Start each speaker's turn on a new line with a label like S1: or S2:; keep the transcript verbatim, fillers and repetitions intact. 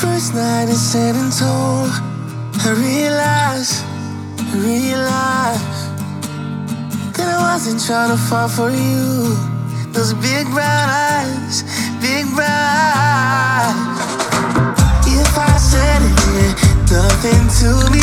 S1: First night in San Antonio, I realized, I realized that I wasn't trying to fall for you. Those big brown eyes, big brown eyes. If I said it meant nothing to me,